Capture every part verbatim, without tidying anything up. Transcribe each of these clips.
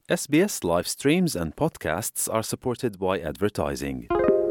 S B S live streams and podcasts are supported by advertising.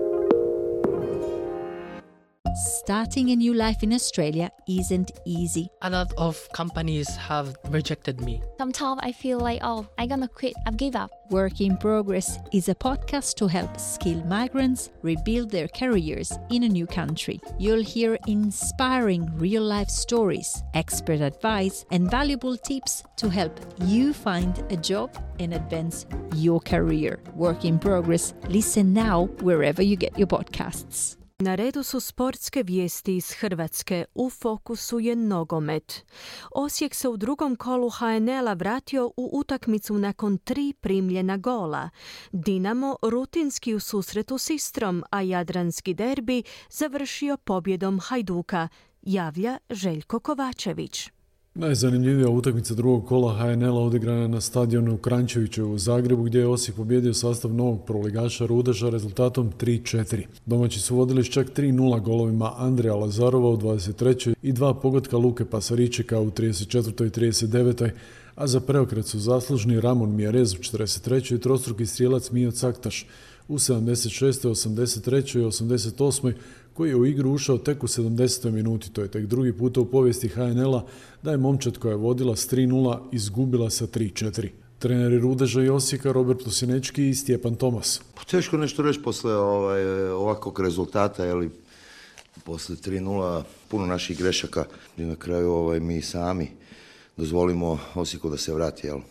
Starting a new life in Australia isn't easy. A lot of companies have rejected me. Sometimes I feel like, oh, I'm gonna quit, I've give up. Work in Progress is a podcast to help skilled migrants rebuild their careers in a new country. You'll hear inspiring real-life stories, expert advice, and valuable tips to help you find a job and advance your career. Work in Progress. Listen now wherever you get your podcasts. Na redu su sportske vijesti iz Hrvatske. U fokusu je nogomet. Osijek se u drugom kolu H N L-a vratio u utakmicu nakon tri primljena gola. Dinamo rutinski u susretu s Istrom, a jadranski derbi završio pobjedom Hajduka, javlja Željko Kovačević. Najzanimljivija utakmica drugog kola H N L-a odigrana na stadionu Kranjčevićevu u Zagrebu, gdje je Osijek pobijedio sastav novog prvoligaša Rudeša rezultatom tri četiri. Domaći su vodili s čak tri nula golovima Andreja Lazarova u dvadeset trećoj i dva pogotka Luke Pasaričeka u trideset četvrtoj i trideset devetoj, a za preokret su zaslužni Ramon Mjerez u četrdeset trećoj i trostruki strijelac Mijo Caktaš u sedamdeset šestoj, osamdeset trećoj i osamdeset osmoj, koji je u igru ušao tek u sedamdesetoj minuti. To je tek drugi puta u povijesti H N L-a da je momčad koja je vodila s tri nula izgubila sa tri četiri. Treneri Rudeža i Osijeka Robert Lusinečki i Stjepan Tomas. Teško nešto reći posle ovaj, ovakvog rezultata, jeli, posle tri nula puno naših grešaka i na kraju ovaj, mi sami dozvolimo Osijeku da se vrati, jel?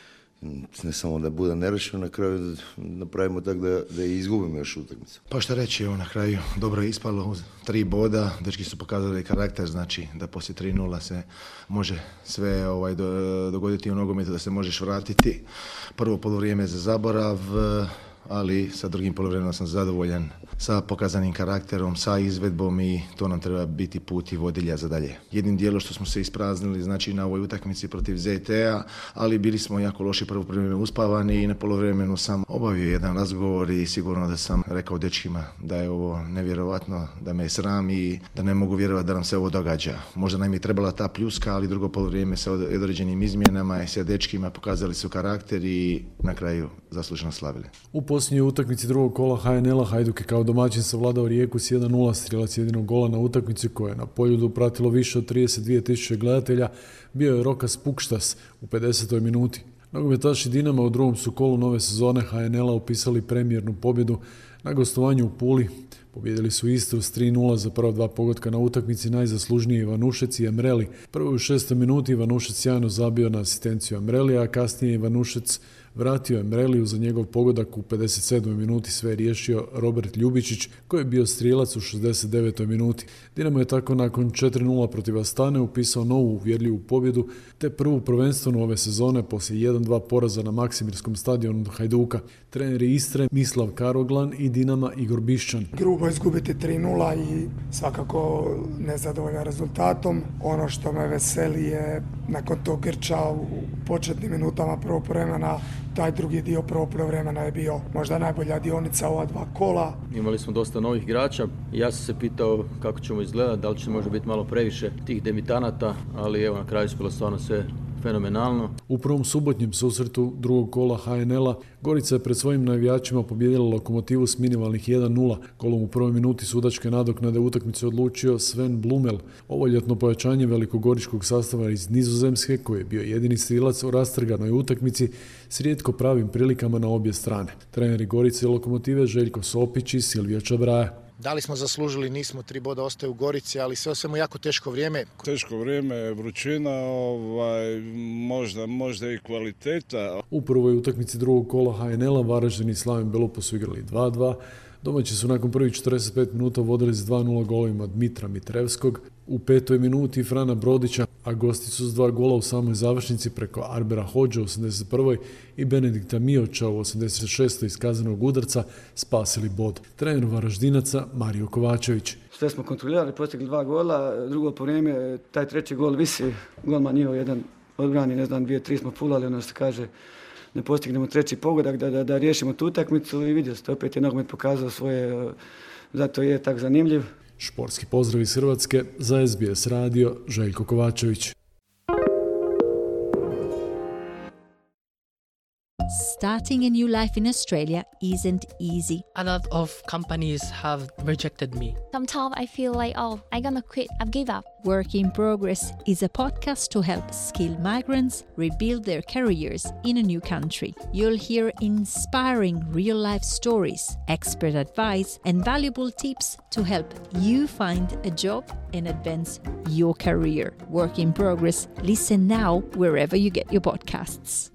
Ne samo da bude nerešeno, na kraju napravimo tako da, da izgubimo još utakmicu. Pa šta reći, evo na kraju dobro je ispalo uz tri boda, dečki su pokazali karakter, znači da poslije tri nula se može sve ovaj, do, dogoditi u nogometu, da se možeš vratiti. Prvo poluvrijeme za zaborav, ali sa drugim poluvremenom sam zadovoljan sa pokazanim karakterom, sa izvedbom i to nam treba biti put i vodilja za dalje. Jednim dijelom što smo se ispraznili, znači na ovoj utakmici protiv Z T A, ali bili smo jako loši prvo vrijeme uspavani i na poluvremenu sam obavio jedan razgovor i sigurno da sam rekao dečkima da je ovo nevjerovatno, da me je sram i da ne mogu vjerovati da nam se ovo događa. Možda nam je trebala ta pljuska, ali drugo poluvrijeme sa određenim izmjenama i sa dečkima pokazali su karakter i na kraju zasluženo slavili. U posljednjoj utakmici drugog kola H N L-a Hajduk je kao domaćin savladao Rijeku s jedan nula, strijelac jedinog gola na utakmici koja je na Poljudu pratilo više od trideset dvije tisuće gledatelja, bio je Rokas Pukštas u pedesetoj minuti. Nogometaši Dinama u drugom su kolu nove sezone H N L-a upisali premijernu pobjedu na gostovanju u Puli. Pobijedili su Istru s tri nula za prva dva pogotka na utakmici, najzaslužniji Ivanušec i Emreli. Prvo u šestoj minuti Ivanušec sjajno zabio na asistenciju Emrelija, a kasnije Ivanušec vratio Emreliju za njegov pogodak u pedeset sedmoj minuti, sve je riješio Robert Ljubičić koji je bio strijelac u šezdeset devetoj minuti. Dinamo je tako nakon četiri nula protiv Astane upisao novu uvjerljivu pobjedu te prvu prvenstvenu ove sezone poslije jedan dva poraza na Maksimirskom stadionu od Hajduka. Treneri Istre Mislav Karoglan i Dinama Igor Bišćan. Grubo izgubiti tri nula i svakako nezadovoljan rezultatom. Ono što me veseli je nakon tog grča u početnim minutama prvog vremena, taj drugi dio prvog vremena je bio možda najbolja dionica ova dva kola. Imali smo dosta novih igrača i ja sam se pitao kako ćemo izgledati, da li će možda biti malo previše tih debitanata, ali evo na kraju je stvarno sve fenomenalno. U prvom subotnjem susretu drugog kola H N L-a Gorica je pred svojim navijačima pobijedila Lokomotivu s minimalnih jedan nula. Golom u prvoj minuti sudačke nadoknade utakmice odlučio Sven Blumel. Ovo ljetno pojačanje velikogoričkog sastava iz Nizozemske, koji je bio jedini strilac u rastrganoj utakmici s rijetko pravim prilikama na obje strane. Treneri Gorice i Lokomotive Željko Sopić i Silvija Čabraja. Da li smo zaslužili, nismo, tri boda ostaje u Gorici, ali sve o svemu jako teško vrijeme. Teško vrijeme, vrućina, ovaj, možda, možda i kvaliteta. U prvoj utakmici drugog kola H N L-a Varaždin i Slaven Belupo su igrali dva dva. Domaći su nakon prvih četrdeset pet minuta vodili s dva nula golovima Dmitra Mitrevskog. U petoj minuti Frana Brodića, a gosti su s dva gola u samoj završnici preko Arbera Hodža u osamdeset prvoj i Benedikta Mioča u osamdeset šestoj iz kaznenog udarca spasili bod. Trener Varaždinaca Mario Kovačević. Sve smo kontrolirali, postigli dva gola, drugo po vrijeme, taj treći gol visi, golman njihov jedan odbrani, ne znam, dvije, tri smo fulali, ono što se kaže, ne postignemo treći pogodak, da, da, da riješimo tu utakmicu i vidio ste, opet je nogomet pokazao svoje, zato je tak zanimljiv. Športski pozdrav iz Hrvatske, za S B S radio, Željko Kovačević. Starting a new life in Australia isn't easy. A lot of companies have rejected me. Sometimes I feel like, oh, I'm gonna quit. I've give up. Work in Progress is a podcast to help skilled migrants rebuild their careers in a new country. You'll hear inspiring real-life stories, expert advice, and valuable tips to help you find a job and advance your career. Work in Progress. Listen now wherever you get your podcasts.